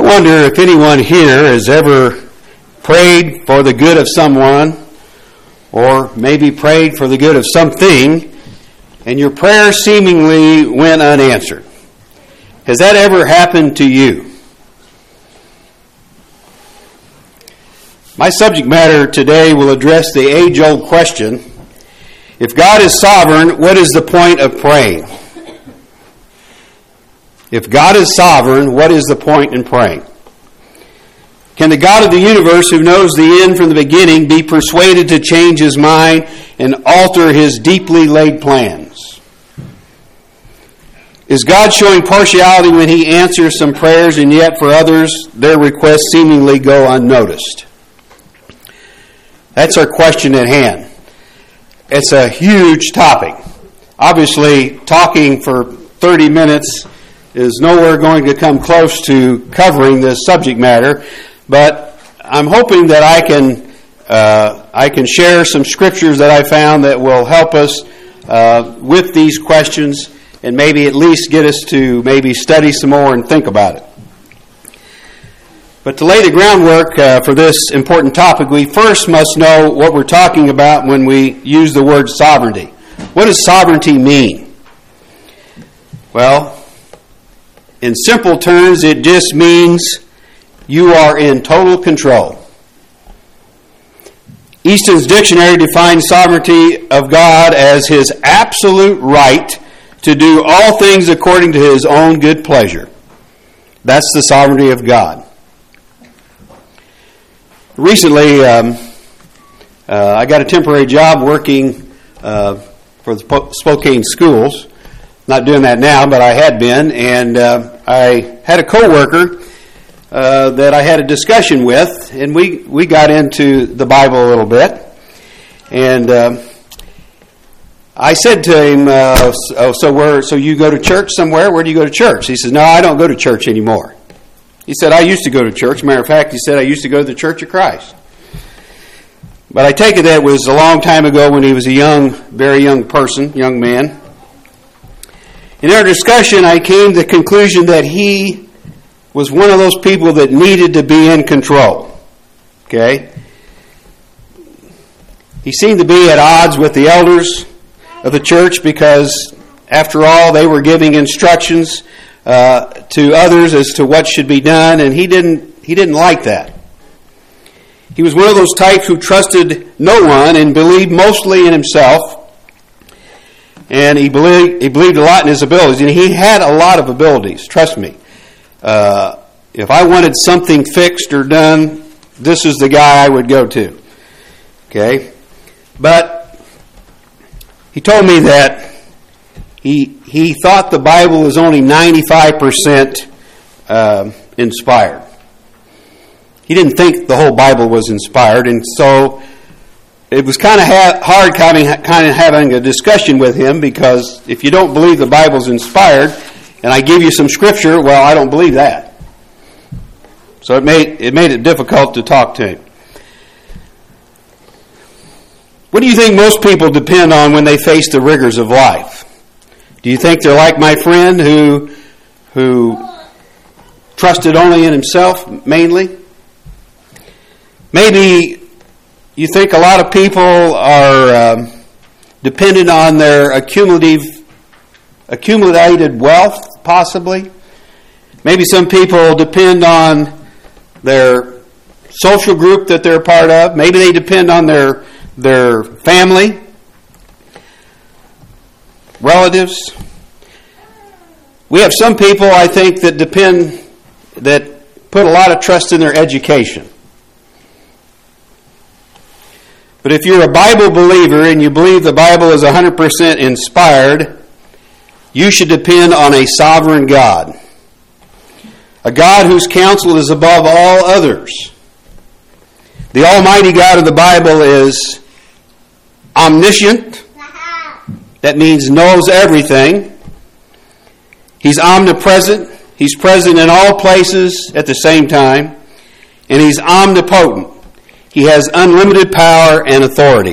wonder if anyone here has ever prayed for the good of someone, or maybe prayed for the good of something, and your prayer seemingly went unanswered. Has that ever happened to you? My subject matter today will address the age-old question, if God is sovereign, what is the point of praying? If God is sovereign, what is the point in praying? Can the God of the universe, who knows the end from the beginning, be persuaded to change his mind and alter his deeply laid plans? Is God showing partiality when he answers some prayers, and yet for others their requests seemingly go unnoticed? That's our question at hand. It's a huge topic. Obviously, talking for 30 minutes is nowhere going to come close to covering this subject matter, but I'm hoping that I can share some scriptures that I found that will help us with these questions and maybe at least get us to maybe study some more and think about it. But to lay the groundwork for this important topic, we first must know what we're talking about when we use the word sovereignty. What does sovereignty mean? Well, in simple terms, it just means you are in total control. Easton's Dictionary defines sovereignty of God as his absolute right to do all things according to his own good pleasure. That's the sovereignty of God. Recently, I got a temporary job working for the Spokane schools. Not doing that now, but I had been, and I had a coworker that I had a discussion with, and we got into the Bible a little bit, and I said to him, so you go to church somewhere? Where do you go to church? He says, no, I don't go to church anymore. He said, I used to go to church. Matter of fact, he said, I used to go to the Church of Christ. But I take it that was a long time ago when he was a very young person, young man. In our discussion, I came to the conclusion that he was one of those people that needed to be in control. Okay? He seemed to be at odds with the elders of the church because, after all, they were giving instructions to others as to what should be done, and he didn't like that. He was one of those types who trusted no one and believed mostly in himself, and he believed a lot in his abilities, and he had a lot of abilities, trust me. If I wanted something fixed or done, this is the guy I would go to. Okay? But he told me that he thought the Bible was only 95% inspired. He didn't think the whole Bible was inspired, and so it was kind of hard having a discussion with him, because if you don't believe the Bible's inspired, and I give you some scripture, well, I don't believe that. So it made it difficult to talk to him. What do you think most people depend on when they face the rigors of life? Do you think they're like my friend who trusted only in himself mainly? Maybe you think a lot of people are dependent on their accumulated wealth, possibly. Maybe some people depend on their social group that they're a part of. Maybe they depend on their family, relatives. We have some people, I think, that put a lot of trust in their education. But if you're a Bible believer and you believe the Bible is 100% inspired, you should depend on a sovereign God. A God whose counsel is above all others. The Almighty God of the Bible is omniscient. That means knows everything. He's omnipresent. He's present in all places at the same time. And he's omnipotent. He has unlimited power and authority.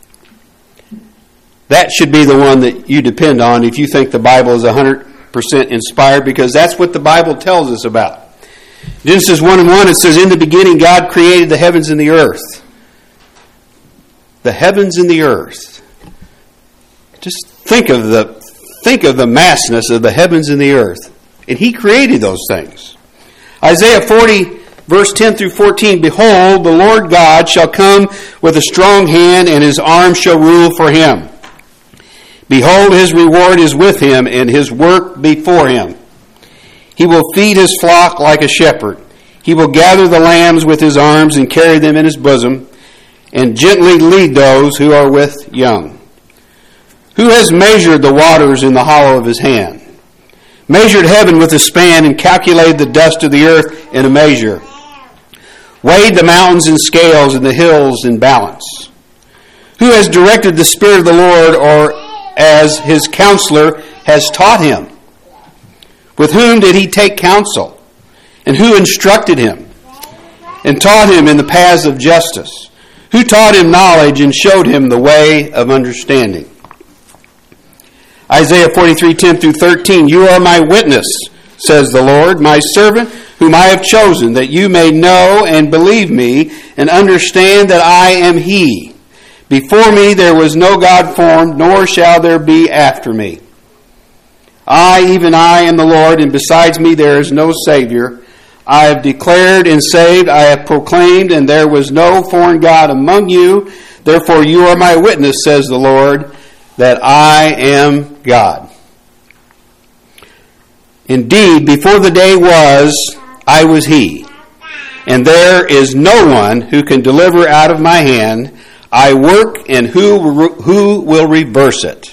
That should be the one that you depend on if you think the Bible is 100% inspired, because that's what the Bible tells us about. Genesis 1:1, it says, "In the beginning God created the heavens and the earth." The heavens and the earth. Just think of the massness of the heavens and the earth. And He created those things. Isaiah 40, verse 10 through 14, "Behold, the Lord God shall come with a strong hand, and His arm shall rule for Him. Behold, His reward is with Him, and His work before Him. He will feed His flock like a shepherd. He will gather the lambs with His arms and carry them in His bosom, and gently lead those who are with young. Who has measured the waters in the hollow of His hand? Measured heaven with a span, and calculated the dust of the earth in a measure? Weighed the mountains in scales, and the hills in balance? Who has directed the Spirit of the Lord, or as His counselor has taught Him? With whom did He take counsel? And who instructed Him and taught Him in the paths of justice? Who taught Him knowledge and showed Him the way of understanding?" Isaiah 43:10 through 13, "You are my witness, says the Lord, my servant whom I have chosen, that you may know and believe me and understand that I am He. Before me there was no God formed, nor shall there be after me. I, even I, am the Lord, and besides me there is no Savior. I have declared and saved, I have proclaimed, and there was no foreign God among you. Therefore you are my witness, says the Lord, that I am God. Indeed, before the day was, I was He, and there is no one who can deliver out of my hand. I work, and who will reverse it?"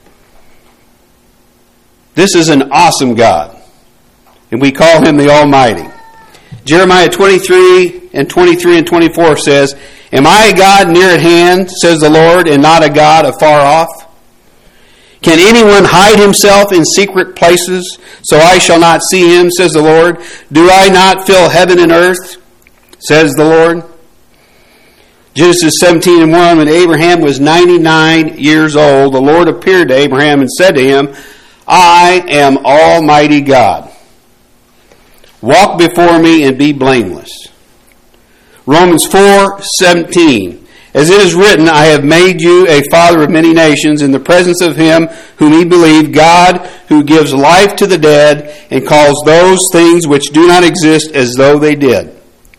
This is an awesome God, and we call Him the Almighty. Jeremiah 23 and 24 says, "Am I a God near at hand, says the Lord, and not a God afar off? Can anyone hide himself in secret places, so I shall not see him, says the Lord? Do I not fill heaven and earth, says the Lord?" Genesis 17:1, when Abraham was 99 years old, the Lord appeared to Abraham and said to him, "I am Almighty God. Walk before me and be blameless." Romans 4:17, "As it is written, I have made you a father of many nations in the presence of Him whom ye believe, God, who gives life to the dead and calls those things which do not exist as though they did."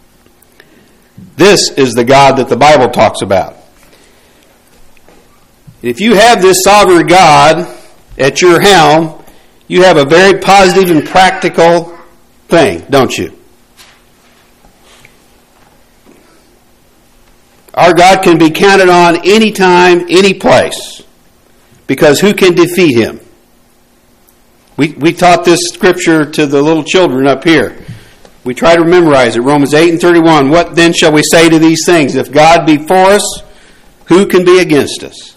This is the God that the Bible talks about. If you have this sovereign God at your helm, you have a very positive and practical thing, don't you? Our God can be counted on any time, any place, because who can defeat Him? We taught this scripture to the little children up here. We try to memorize it. Romans 8:31. "What then shall we say to these things? If God be for us, who can be against us?"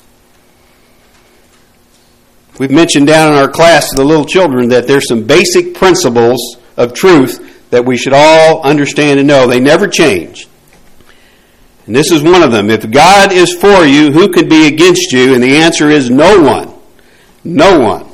We've mentioned down in our class to the little children that there's some basic principles of truth that we should all understand and know. They never change. And this is one of them. If God is for you, who can be against you? And the answer is no one. No one.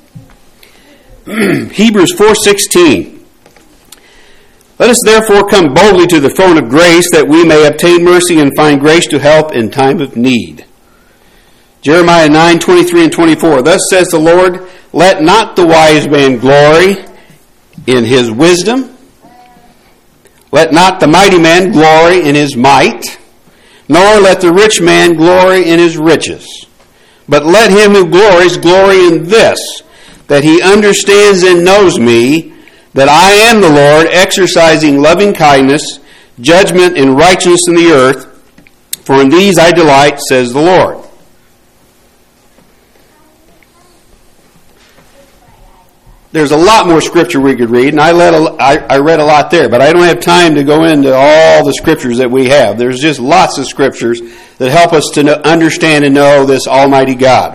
Hebrews 4:16. "Let us therefore come boldly to the throne of grace, that we may obtain mercy and find grace to help in time of need." Jeremiah 9:23 and 24. "Thus says the Lord, let not the wise man glory in his wisdom. Let not the mighty man glory in his might, nor let the rich man glory in his riches. But let him who glories glory in this, that he understands and knows me, that I am the Lord, exercising loving kindness, judgment, and righteousness in the earth. For in these I delight, says the Lord." There's a lot more scripture we could read, and I read a lot there, but I don't have time to go into all the scriptures that we have. There's just lots of scriptures that help us to understand and know this Almighty God.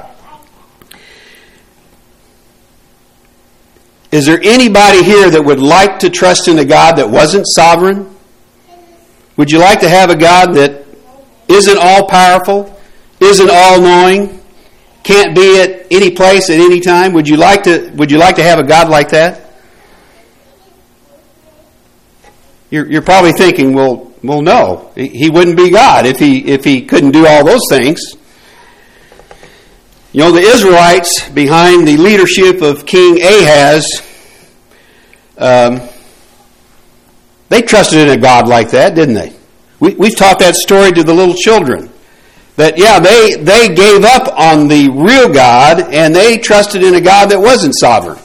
Is there anybody here that would like to trust in a God that wasn't sovereign? Would you like to have a God that isn't all-powerful, isn't all-knowing, can't be at any place at any time? Would you like to have a God like that? You're probably thinking, well, no, he wouldn't be God if he couldn't do all those things. You know, the Israelites, behind the leadership of King Ahaz, they trusted in a God like that, didn't they? We've taught that story to the little children. That, yeah, they gave up on the real God and they trusted in a God that wasn't sovereign.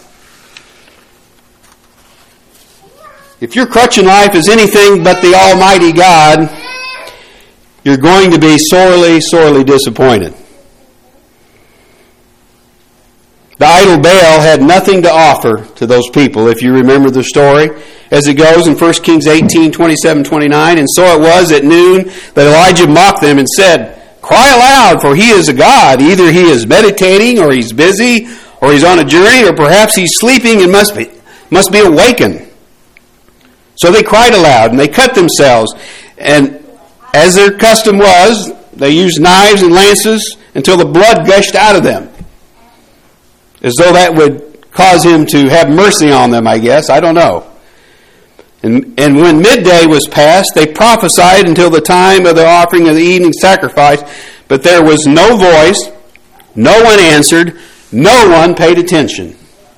If your crutch in life is anything but the Almighty God, you're going to be sorely, sorely disappointed. The idol Baal had nothing to offer to those people, if you remember the story. As it goes in 1 Kings 18, 27, 29, and so it was at noon that Elijah mocked them and said, "Cry aloud, for he is a god. Either he is meditating, or he's busy, or he's on a journey, or perhaps he's sleeping and must be awakened." So they cried aloud, and they cut themselves. And as their custom was, they used knives and lances until the blood gushed out of them. As though that would cause him to have mercy on them, I guess. I don't know. And when midday was past, they prophesied until the time of the offering of the evening sacrifice. But there was no voice, no one answered, no one paid attention.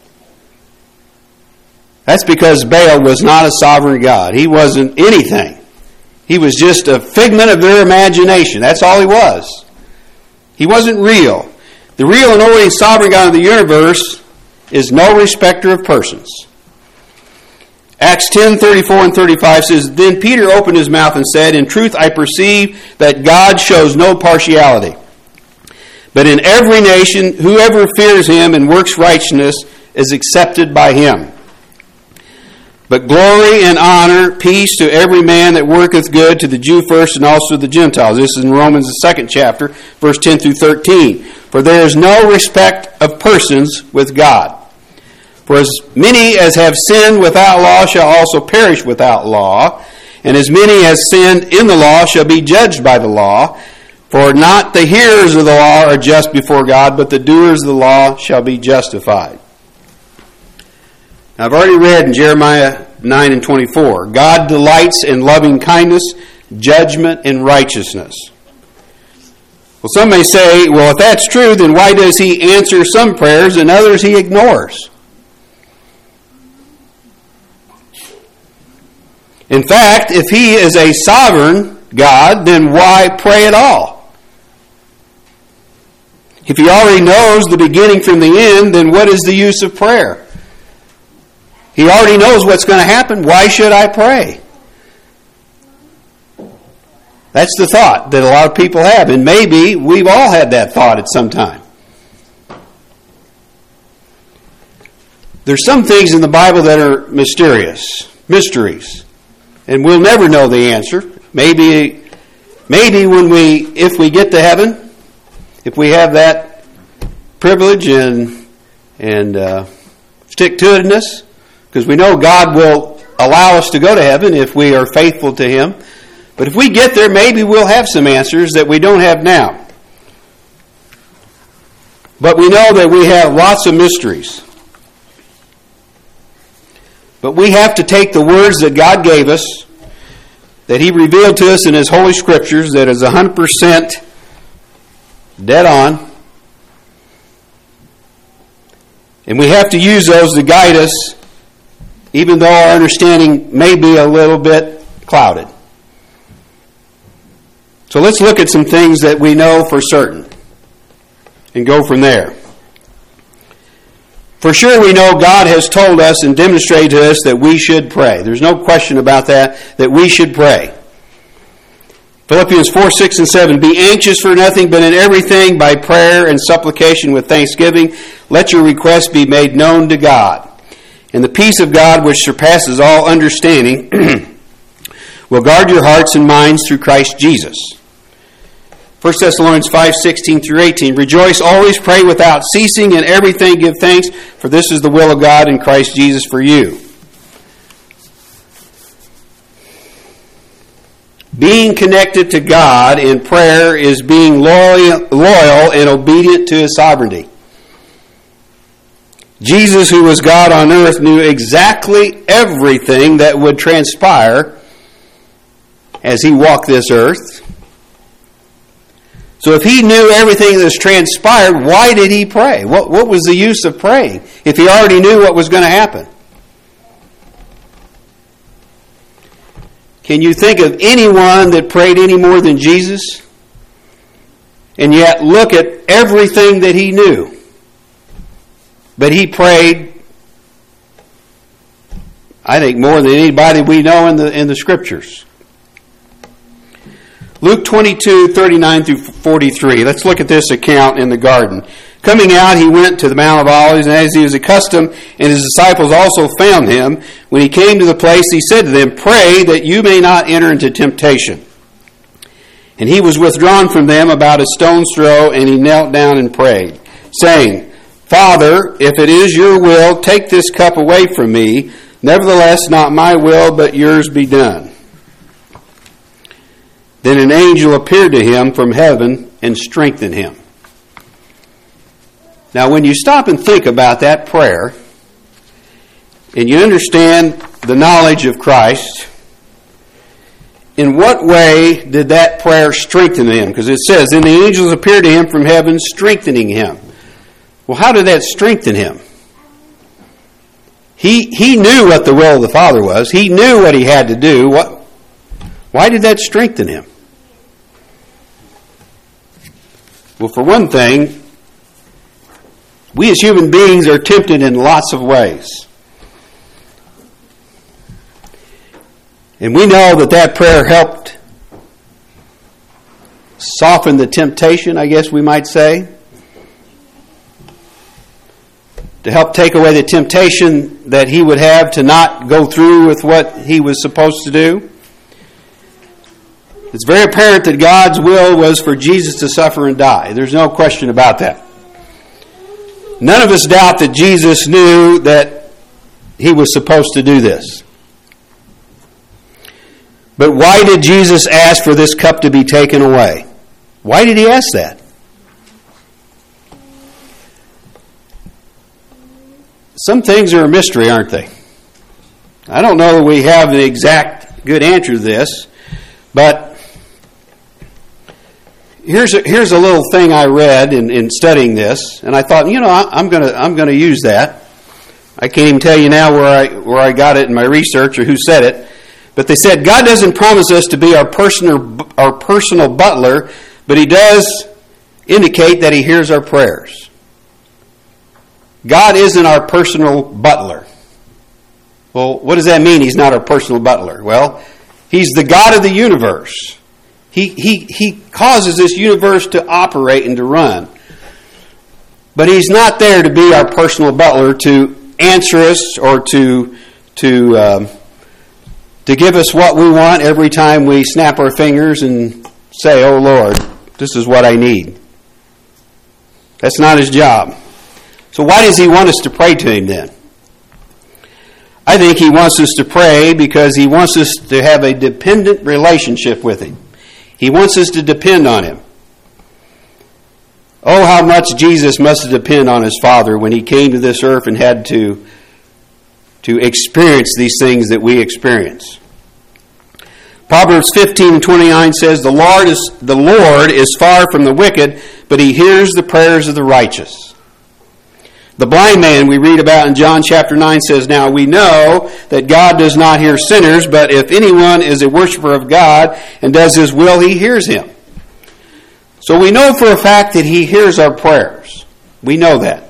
That's because Baal was not a sovereign God. He wasn't anything. He was just a figment of their imagination. That's all he was. He wasn't real. The real and only sovereign God of the universe is no respecter of persons. Acts 10:34 and 35 says, "Then Peter opened his mouth and said, 'In truth I perceive that God shows no partiality. But in every nation, whoever fears him and works righteousness is accepted by him. But glory and honor, peace to every man that worketh good, to the Jew first and also to the Gentiles.'" This is in Romans the 2nd chapter, verse 10 through 13. "For there is no respect of persons with God. For as many as have sinned without law shall also perish without law, and as many as sinned in the law shall be judged by the law. For not the hearers of the law are just before God, but the doers of the law shall be justified." Now, I've already read in Jeremiah 9 and 24, God delights in loving kindness, judgment, and righteousness. Well, some may say, well, if that's true, then why does he answer some prayers and others he ignores? In fact, if he is a sovereign God, then why pray at all? If he already knows the beginning from the end, then what is the use of prayer? He already knows what's going to happen. Why should I pray? That's the thought that a lot of people have, and maybe we've all had that thought at some time. There's some things in the Bible that are mysteries, and we'll never know the answer. Maybe if we get to heaven, if we have that privilege and stick-to-itiveness, because we know God will allow us to go to heaven if we are faithful to him. But if we get there, maybe we'll have some answers that we don't have now. But we know that we have lots of mysteries. But we have to take the words that God gave us, that he revealed to us in his Holy Scriptures, that is 100% dead on. And we have to use those to guide us, even though our understanding may be a little bit clouded. So let's look at some things that we know for certain and go from there. For sure we know God has told us and demonstrated to us that we should pray. There's no question about that we should pray. Philippians 4, 6, and 7, "Be anxious for nothing, but in everything by prayer and supplication with thanksgiving, let your requests be made known to God. And the peace of God, which surpasses all understanding, will guard your hearts and minds through Christ Jesus." 1 Thessalonians 5, 16 through 18, "Rejoice always, pray without ceasing, in everything give thanks, for this is the will of God in Christ Jesus for you." Being connected to God in prayer is being loyal and obedient to his sovereignty. Jesus, who was God on earth, knew exactly everything that would transpire as he walked this earth. So if he knew everything that's transpired, why did he pray? What was the use of praying if he already knew what was going to happen? Can you think of anyone that prayed any more than Jesus? And yet look at everything that he knew. But he prayed, I think, more than anybody we know in the Scriptures. Luke 22:39 through 43. Let's look at this account in the garden. Coming out, he went to the Mount of Olives, and as he was accustomed, and his disciples also found him, when he came to the place, he said to them, "Pray that you may not enter into temptation." And he was withdrawn from them about a stone's throw, and he knelt down and prayed, saying, "Father, if it is your will, take this cup away from me. Nevertheless, not my will, but yours be done." Then an angel appeared to him from heaven and strengthened him. Now, when you stop and think about that prayer, and you understand the knowledge of Christ, in what way did that prayer strengthen him? Because it says, "Then the angels appeared to him from heaven, strengthening him." Well, how did that strengthen him? He knew what the will of the Father was. He knew what he had to do. Why did that strengthen him? Well, for one thing, we as human beings are tempted in lots of ways. And we know that prayer helped soften the temptation, I guess we might say. To help take away the temptation that he would have to not go through with what he was supposed to do. It's very apparent that God's will was for Jesus to suffer and die. There's no question about that. None of us doubt that Jesus knew that he was supposed to do this. But why did Jesus ask for this cup to be taken away? Why did he ask that? Some things are a mystery, aren't they? I don't know that we have the exact good answer to this, but here's a little thing I read in studying this, and I thought, I'm going to use that. I can't even tell you now where I got it in my research or who said it, but they said God doesn't promise us to be our personal butler, but he does indicate that he hears our prayers. God isn't our personal butler. Well, what does that mean, he's not our personal butler? Well, he's the God of the universe. He causes this universe to operate and to run. But he's not there to be our personal butler to answer us or to give us what we want every time we snap our fingers and say, "Oh Lord, this is what I need." That's not his job. So why does he want us to pray to him then? I think he wants us to pray because he wants us to have a dependent relationship with him. He wants us to depend on him. Oh, how much Jesus must have depended on his Father when he came to this earth and had to experience these things that we experience. Proverbs 15:29 says, the Lord is far from the wicked, but he hears the prayers of the righteous. The blind man we read about in John chapter 9 says, "Now we know that God does not hear sinners, but if anyone is a worshiper of God and does his will, he hears him." So we know for a fact that he hears our prayers. We know that.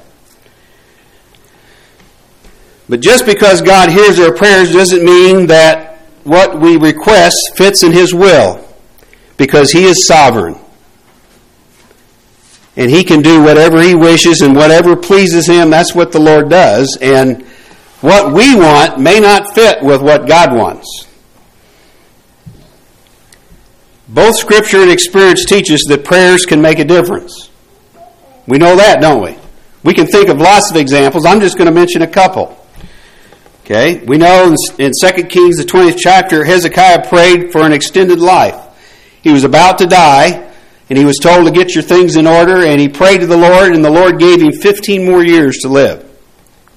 But just because God hears our prayers doesn't mean that what we request fits in his will, because he is sovereign. And he can do whatever he wishes, and whatever pleases him, that's what the Lord does. And what we want may not fit with what God wants. Both Scripture and experience teach us that prayers can make a difference. We know that, don't we? We can think of lots of examples. I'm just going to mention a couple. Okay? We know in 2 Kings, the 20th chapter, Hezekiah prayed for an extended life. He was about to die, and he was told to get your things in order, and he prayed to the Lord, and the Lord gave him 15 more years to live.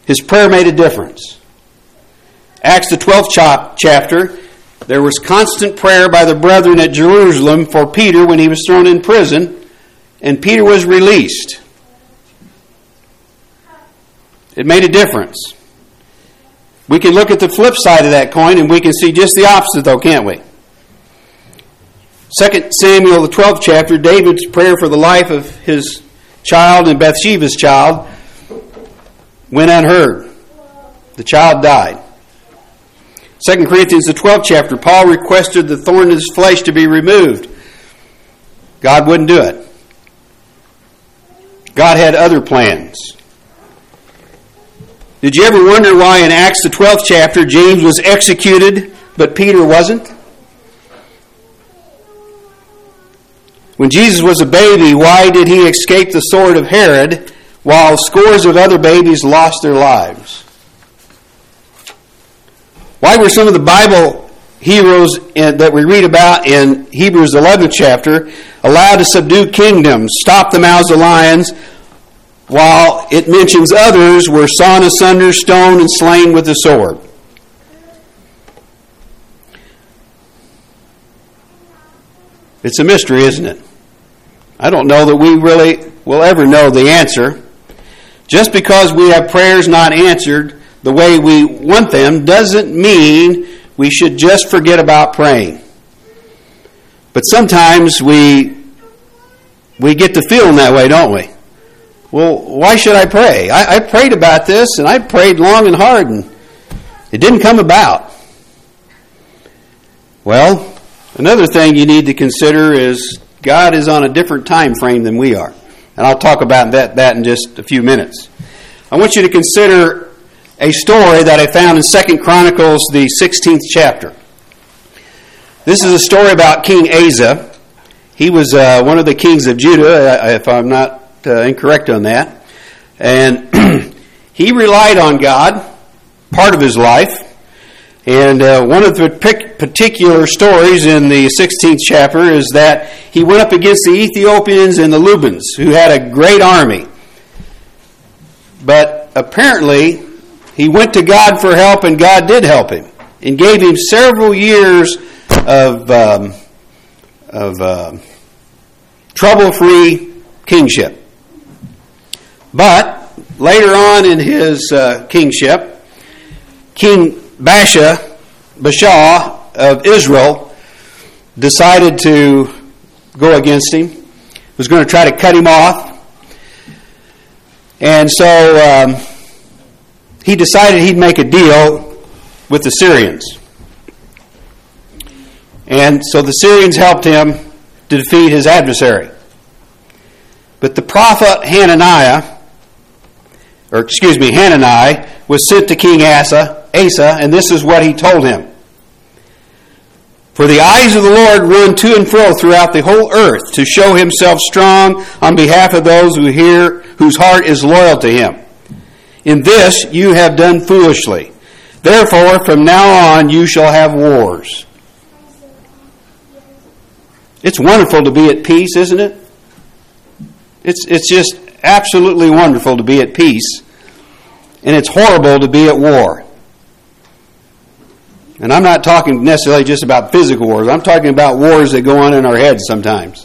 His prayer made a difference. Acts the 12th chapter, there was constant prayer by the brethren at Jerusalem for Peter when he was thrown in prison, and Peter was released. It made a difference. We can look at the flip side of that coin, and we can see just the opposite, though, can't we? 2 Samuel, the 12th chapter, David's prayer for the life of his child and Bathsheba's child went unheard. The child died. 2 Corinthians, the 12th chapter, Paul requested the thorn in his flesh to be removed. God wouldn't do it. God had other plans. Did you ever wonder why in Acts, the 12th chapter, James was executed, but Peter wasn't? When Jesus was a baby, why did he escape the sword of Herod while scores of other babies lost their lives? Why were some of the Bible heroes that we read about in Hebrews 11th chapter allowed to subdue kingdoms, stop the mouths of lions, while it mentions others were sawn asunder, stoned, and slain with the sword? It's a mystery, isn't it? I don't know that we really will ever know the answer. Just because we have prayers not answered the way we want them doesn't mean we should just forget about praying. But sometimes we get to feeling that way, don't we? Well, why should I pray? I prayed about this, and I prayed long and hard, and it didn't come about. Well, another thing you need to consider is God is on a different time frame than we are. And I'll talk about that in just a few minutes. I want you to consider a story that I found in 2 Chronicles, the 16th chapter. This is a story about King Asa. He was one of the kings of Judah, if I'm not incorrect on that. And he relied on God part of his life. And one of the particular stories in the 16th chapter is that he went up against the Ethiopians and the Lubans, who had a great army. But apparently, he went to God for help, and God did help him and gave him several years of trouble-free kingship. But later on in his kingship, King Baasha of Israel decided to go against him, was going to try to cut him off. And so he decided he'd make a deal with the Syrians. And so the Syrians helped him to defeat his adversary. But the prophet Hanani was sent to King Asa, and this is what he told him. For the eyes of the Lord run to and fro throughout the whole earth to show himself strong on behalf of those whose heart is loyal to him. In this you have done foolishly. Therefore, from now on you shall have wars. It's wonderful to be at peace, isn't it? It's just absolutely wonderful to be at peace. And it's horrible to be at war. And I'm not talking necessarily just about physical wars. I'm talking about wars that go on in our heads sometimes.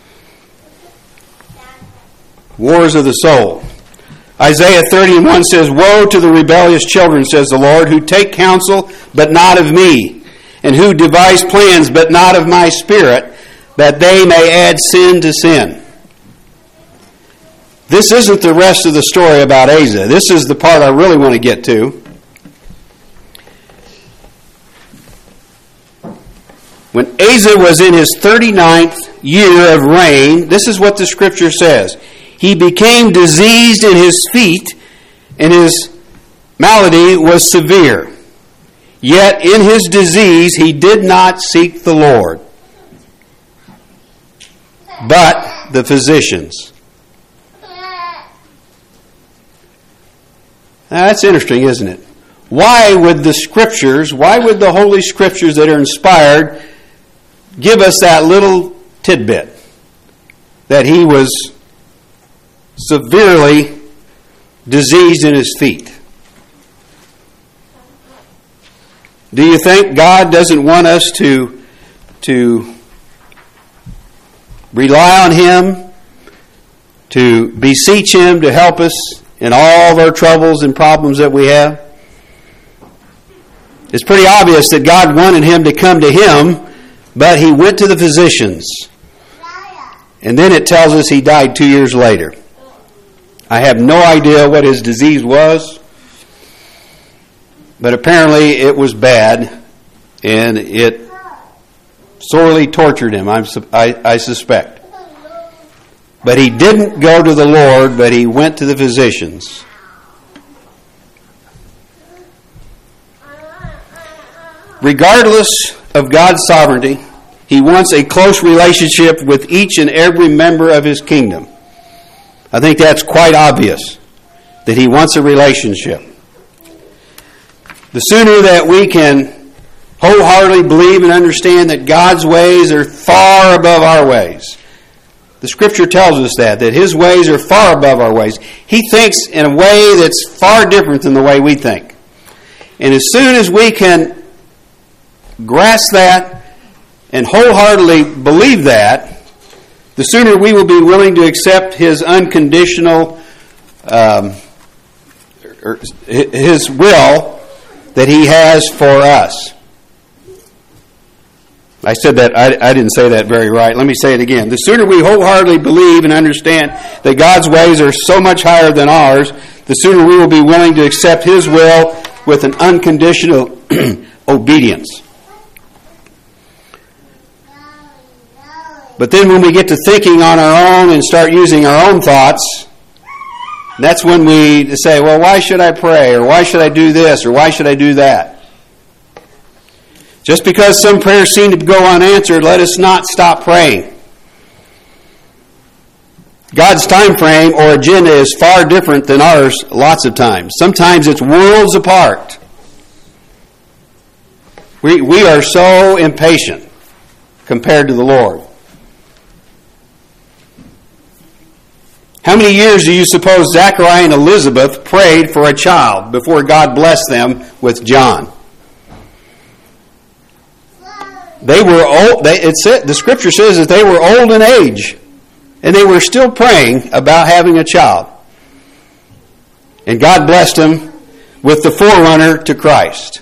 Wars of the soul. Isaiah 30:1 says, Woe to the rebellious children, says the Lord, who take counsel, but not of me, and who devise plans, but not of my spirit, that they may add sin to sin. This isn't the rest of the story about Asa. This is the part I really want to get to. When Asa was in his 39th year of reign, this is what the scripture says. He became diseased in his feet, and his malady was severe. Yet in his disease he did not seek the Lord, but the physicians. Now, that's interesting, isn't it? Why would the Holy Scriptures that are inspired give us that little tidbit that he was severely diseased in his feet? Do you think God doesn't want us to rely on Him, to beseech Him to help us in all of our troubles and problems that we have? It's pretty obvious that God wanted him to come to Him, but he went to the physicians. And then it tells us he died 2 years later. I have no idea what his disease was, but apparently it was bad, and it sorely tortured him, I suspect. But he didn't go to the Lord, but he went to the physicians. Regardless of God's sovereignty, He wants a close relationship with each and every member of His kingdom. I think that's quite obvious, that He wants a relationship. The sooner that we can wholeheartedly believe and understand that God's ways are far above our ways. The Scripture tells us that His ways are far above our ways. He thinks in a way that's far different than the way we think. And as soon as we can grasp that and wholeheartedly believe that, the sooner we will be willing to accept His unconditional, His will that He has for us. I said that, I didn't say that very right. Let me say it again. The sooner we wholeheartedly believe and understand that God's ways are so much higher than ours, the sooner we will be willing to accept His will with an unconditional obedience. But then when we get to thinking on our own and start using our own thoughts, that's when we say, well, why should I pray? Or why should I do this? Or why should I do that? Just because some prayers seem to go unanswered, let us not stop praying. God's time frame or agenda is far different than ours lots of times. Sometimes it's worlds apart. We are so impatient compared to the Lord. How many years do you suppose Zachariah and Elizabeth prayed for a child before God blessed them with John? They were old. The Scripture says that they were old in age, and they were still praying about having a child. And God blessed them with the forerunner to Christ.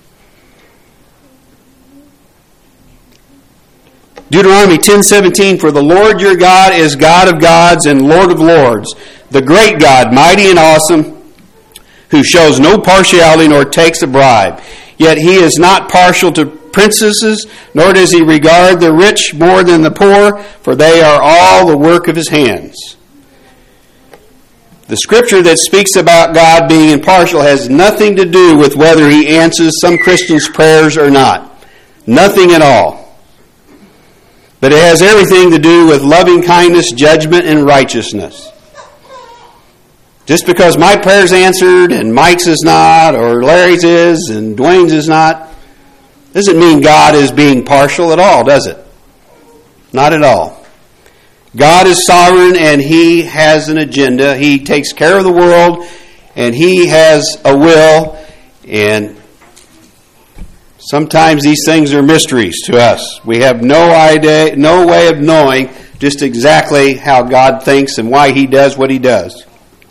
Deuteronomy 10:17, for the Lord your God is God of gods and Lord of lords, the great God, mighty and awesome, who shows no partiality nor takes a bribe. Yet He is not partial to princesses, nor does He regard the rich more than the poor, for they are all the work of His hands. The Scripture that speaks about God being impartial has nothing to do with whether He answers some Christians' prayers or not. Nothing at all. But it has everything to do with loving kindness, judgment, and righteousness. Just because my prayer's answered and Mike's is not, or Larry's is and Dwayne's is not, doesn't mean God is being partial at all, does it? Not at all. God is sovereign and He has an agenda. He takes care of the world and He has a will, and sometimes these things are mysteries to us. We have no idea, no way of knowing just exactly how God thinks and why He does what He does.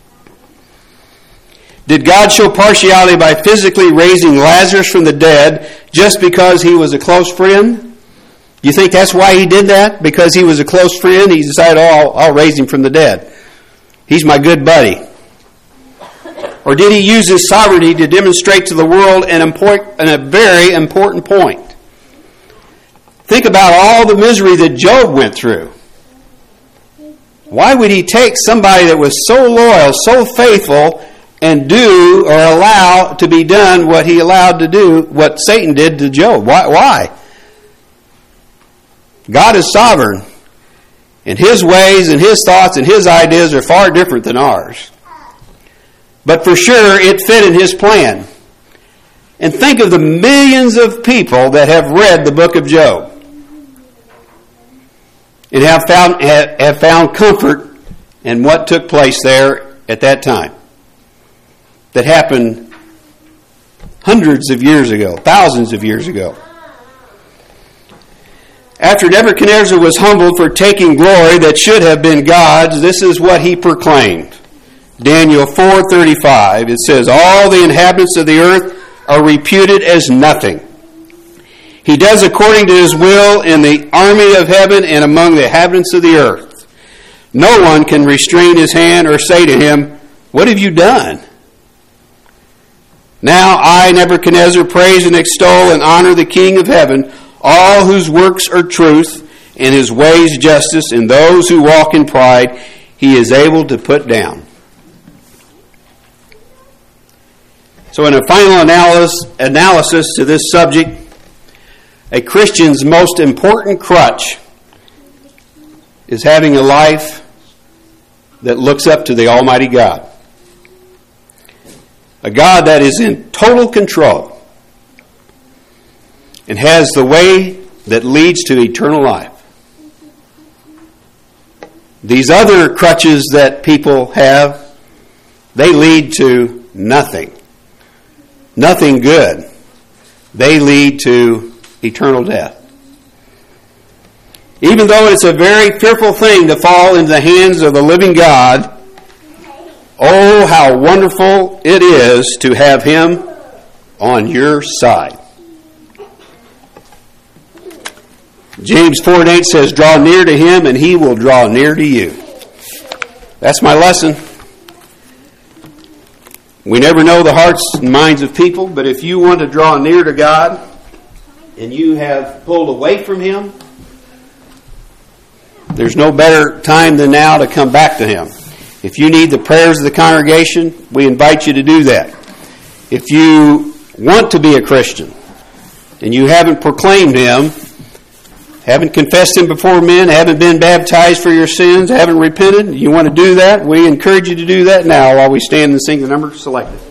Did God show partiality by physically raising Lazarus from the dead just because he was a close friend? You think that's why He did that? Because he was a close friend, He decided, I'll raise him from the dead. He's my good buddy. Or did He use His sovereignty to demonstrate to the world a very important point? Think about all the misery that Job went through. Why would He take somebody that was so loyal, so faithful, and do or allow to be done what He allowed to do, what Satan did to Job? Why? God is sovereign, and His ways and His thoughts and His ideas are far different than ours. But for sure, it fit in His plan. And think of the millions of people that have read the book of Job and have found comfort in what took place there at that time. That happened hundreds of years ago, thousands of years ago. After Nebuchadnezzar was humbled for taking glory that should have been God's, this is what he proclaimed. Daniel 4:35, it says, "All the inhabitants of the earth are reputed as nothing. He does according to his will in the army of heaven and among the inhabitants of the earth. No one can restrain his hand or say to him, 'What have you done?' Now I, Nebuchadnezzar, praise and extol and honor the King of heaven, all whose works are truth and his ways justice, and those who walk in pride he is able to put down." So in a final analysis to this subject, a Christian's most important crutch is having a life that looks up to the Almighty God. A God that is in total control and has the way that leads to eternal life. These other crutches that people have, they lead to nothing. Nothing good. They lead to eternal death. Even though it's a very fearful thing to fall into the hands of the living God, oh, how wonderful it is to have Him on your side. James 4:8 says, "Draw near to Him and He will draw near to you." That's my lesson. We never know the hearts and minds of people, but if you want to draw near to God and you have pulled away from Him, there's no better time than now to come back to Him. If you need the prayers of the congregation, we invite you to do that. If you want to be a Christian and you haven't proclaimed Him, haven't confessed Him before men, haven't been baptized for your sins, haven't repented, you want to do that, we encourage you to do that now while we stand and sing the number selected.